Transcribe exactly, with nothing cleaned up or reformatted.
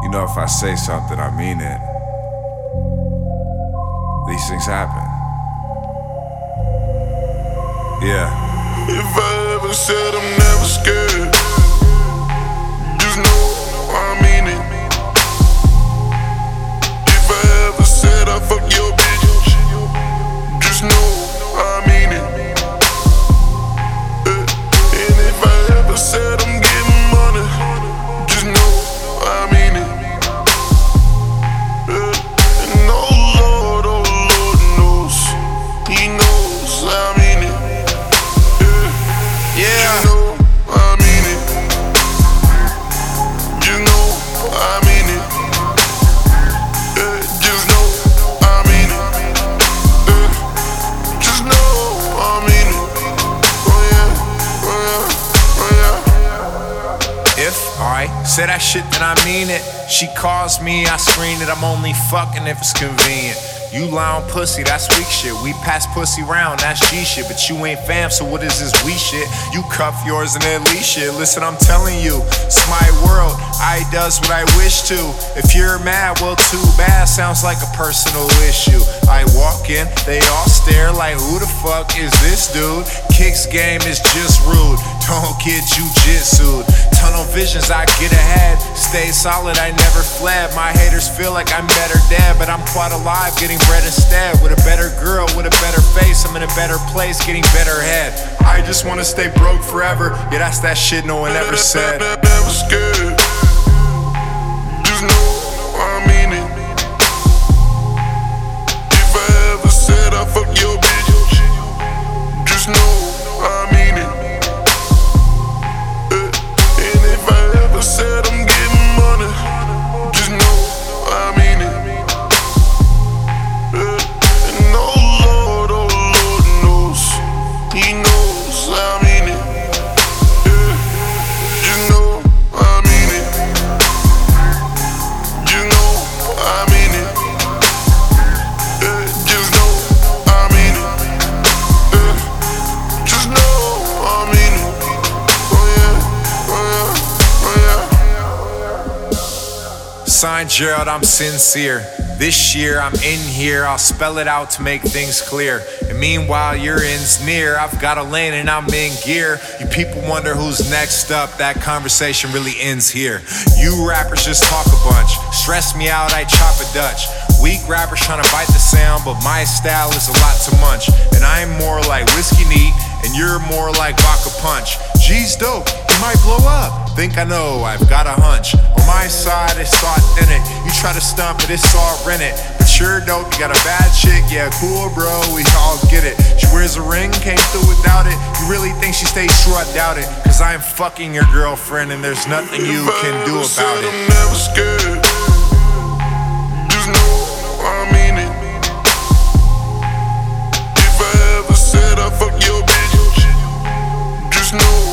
You know, if I say something, I mean it. These things happen. Yeah. If I ever said I'm never scared, just know I mean it. If I ever said I fuck your bitch, just know I mean it. And if I ever said I'm getting money, just know I mean it. And oh Lord, oh Lord knows, He knows I mean it. Yeah. You know I mean it. You know I mean it. Uh, just know I mean it. Uh, just know I mean it. Oh yeah, oh yeah, oh yeah. If I say that shit, then I mean it. She calls me, I screen it. I'm only fucking if it's convenient. You lie on pussy, that's weak shit. We pass pussy round, that's G shit. But you ain't fam, so what is this we shit? You cuff yours and then leash shit. Listen, I'm telling you, it's my world. I does what I wish to. If you're mad, well, too bad. Sounds like a personal issue. I walk in, they all stare like, who the fuck is this dude? Kicks game is just rude. Don't get jujitsu'd. Tunnel visions, I get ahead. Stay solid, I never fled. My haters feel like I'm better dead, but I'm quite alive, getting bread instead. With a better girl, with a better face, I'm in a better place, getting better head. I just wanna stay broke forever. Yeah, that's that shit no one ever said. Never scared. Just know I mean it. If I ever said I fuck your bitch, just know I mean it. And if I ever said I'm getting money, just know I mean it. And oh Lord, oh Lord knows, He knows I mean it. You know I mean it. You know I mean it. Just know I mean it. Just know I mean it. Oh yeah, oh yeah, oh yeah. Signed Gerald, I'm sincere. This year I'm in here, I'll spell it out to make things clear. And meanwhile your end's near, I've got a lane and I'm in gear. You people wonder who's next up, that conversation really ends here. You rappers just talk a bunch, stress me out, I chop a Dutch. Weak rappers trying to bite the sound, but my style is a lot to munch. And I'm more like whiskey neat, and you're more like vodka punch. G's dope, he might blow up. Think I know, I've got a hunch. On my side, it's authentic. You try to stunt, but it's all rented. But you're dope, you got a bad chick, yeah, cool, bro, we all get it. She wears a ring, came through without it. You really think she stays true? I doubt it. Cause I'm fucking your girlfriend, and there's nothing you can do about it. I'm never scared. Just know I mean it. If I ever said I fuck your bitch, just know